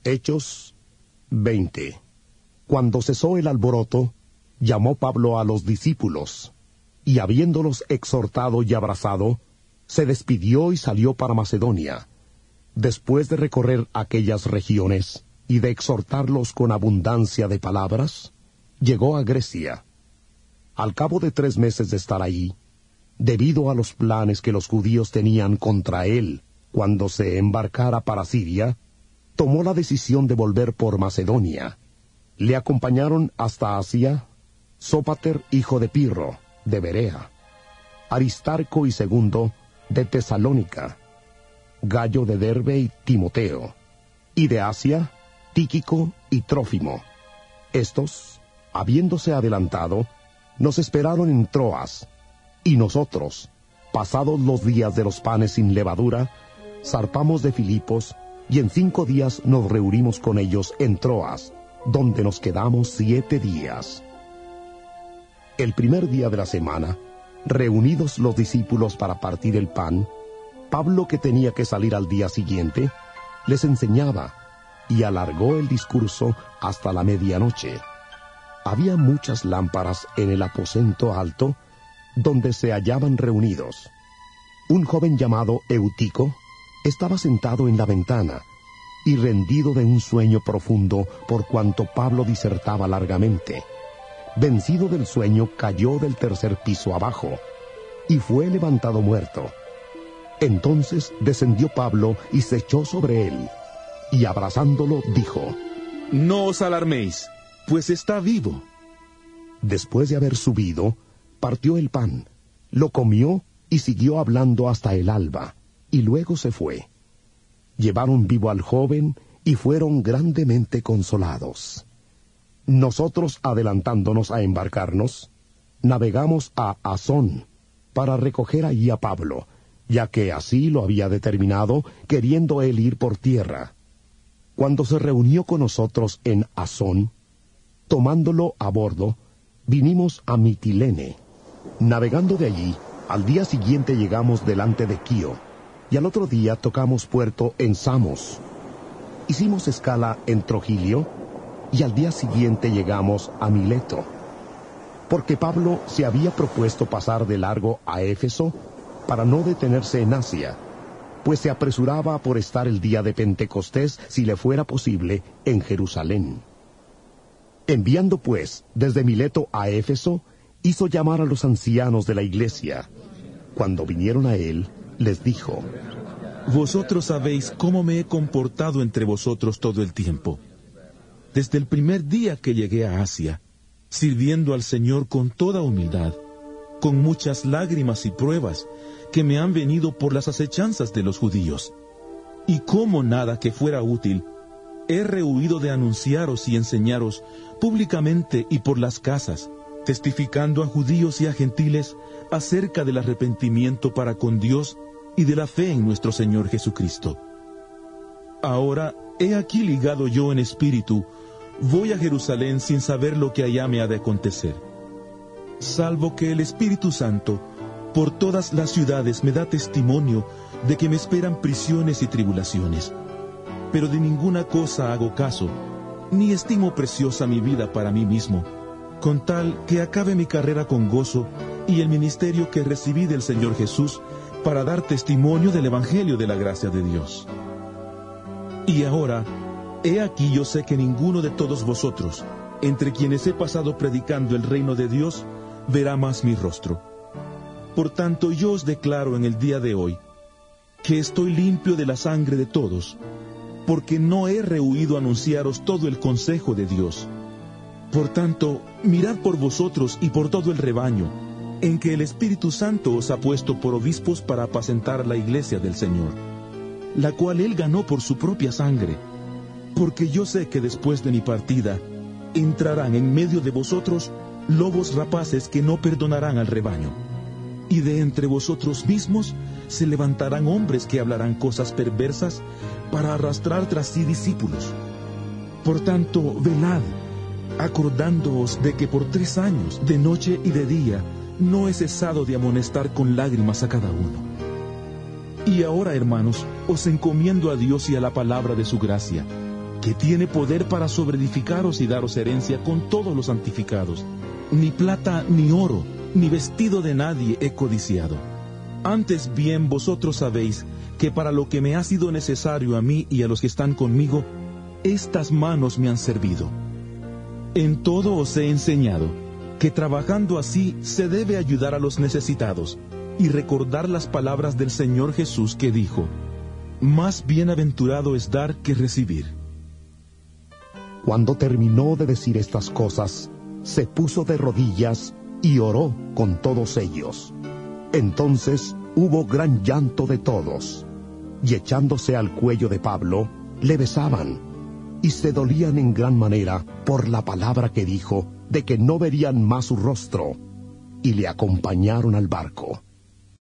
Hechos 20. Cuando cesó el alboroto, llamó Pablo a los discípulos, y habiéndolos exhortado y abrazado, se despidió y salió para Macedonia. Después de recorrer aquellas regiones y de exhortarlos con abundancia de palabras, llegó a Grecia. Al cabo de 3 meses de estar allí, debido a los planes que los judíos tenían contra él cuando se embarcara para Siria, tomó la decisión de volver por Macedonia. Le acompañaron hasta Asia Sópater, hijo de Pirro, de Berea, Aristarco y Segundo, de Tesalónica, Gallo de Derbe y Timoteo, y de Asia, Tíquico y Trófimo. Estos, habiéndose adelantado, nos esperaron en Troas, y nosotros, pasados los días de los panes sin levadura, zarpamos de Filipos, y en 5 días nos reunimos con ellos en Troas, donde nos quedamos 7 días. El primer día de la semana, reunidos los discípulos para partir el pan, Pablo, que tenía que salir al día siguiente, les enseñaba, y alargó el discurso hasta la medianoche. Había muchas lámparas en el aposento alto, donde se hallaban reunidos. Un joven llamado Eutico estaba sentado en la ventana, y rendido de un sueño profundo por cuanto Pablo disertaba largamente. Vencido del sueño, cayó del 3er piso abajo, y fue levantado muerto. Entonces descendió Pablo y se echó sobre él, y abrazándolo dijo: «No os alarméis, pues está vivo». Después de haber subido, partió el pan, lo comió y siguió hablando hasta el alba, y luego se fue. Llevaron vivo al joven y fueron grandemente consolados. Nosotros, adelantándonos a embarcarnos, navegamos a Asón para recoger allí a Pablo, ya que así lo había determinado, queriendo él ir por tierra. Cuando se reunió con nosotros en Asón, tomándolo a bordo, vinimos a Mitilene. Navegando de allí, al día siguiente llegamos delante de Quío, y al otro día tocamos puerto en Samos. Hicimos escala en Trogilio, y al día siguiente llegamos a Mileto, porque Pablo se había propuesto pasar de largo a Éfeso para no detenerse en Asia, pues se apresuraba por estar el día de Pentecostés, si le fuera posible, en Jerusalén. Enviando pues desde Mileto a Éfeso, hizo llamar a los ancianos de la iglesia. Cuando vinieron a él, les dijo: «Vosotros sabéis cómo me he comportado entre vosotros todo el tiempo, desde el primer día que llegué a Asia, sirviendo al Señor con toda humildad, con muchas lágrimas y pruebas que me han venido por las acechanzas de los judíos. Y como nada que fuera útil, he rehuido de anunciaros y enseñaros públicamente y por las casas, testificando a judíos y a gentiles acerca del arrepentimiento para con Dios y de la fe en nuestro Señor Jesucristo. Ahora, he aquí ligado yo en espíritu, voy a Jerusalén sin saber lo que allá me ha de acontecer, salvo que el Espíritu Santo por todas las ciudades me da testimonio de que me esperan prisiones y tribulaciones. Pero de ninguna cosa hago caso, ni estimo preciosa mi vida para mí mismo, con tal que acabe mi carrera con gozo y el ministerio que recibí del Señor Jesús para dar testimonio del Evangelio de la gracia de Dios. Y ahora, he aquí yo sé que ninguno de todos vosotros, entre quienes he pasado predicando el reino de Dios, verá más mi rostro. Por tanto, yo os declaro en el día de hoy que estoy limpio de la sangre de todos, porque no he rehuido anunciaros todo el consejo de Dios. Por tanto, mirad por vosotros y por todo el rebaño, en que el Espíritu Santo os ha puesto por obispos para apacentar la iglesia del Señor, la cual Él ganó por su propia sangre, porque yo sé que después de mi partida, entrarán en medio de vosotros lobos rapaces que no perdonarán al rebaño. Y de entre vosotros mismos se levantarán hombres que hablarán cosas perversas para arrastrar tras sí discípulos. Por tanto, velad, acordándoos de que por 3 años, de noche y de día, no he cesado de amonestar con lágrimas a cada uno. Y ahora, hermanos, os encomiendo a Dios y a la palabra de su gracia, que tiene poder para sobreedificaros y daros herencia con todos los santificados. Ni plata, ni oro, ni vestido de nadie he codiciado. Antes bien vosotros sabéis que para lo que me ha sido necesario a mí y a los que están conmigo, estas manos me han servido. En todo os he enseñado que trabajando así se debe ayudar a los necesitados y recordar las palabras del Señor Jesús que dijo: más bienaventurado es dar que recibir. Cuando terminó de decir estas cosas, se puso de rodillas y oró con todos ellos. Entonces hubo gran llanto de todos, y echándose al cuello de Pablo, le besaban, y se dolían en gran manera por la palabra que dijo, de que no verían más su rostro, y le acompañaron al barco.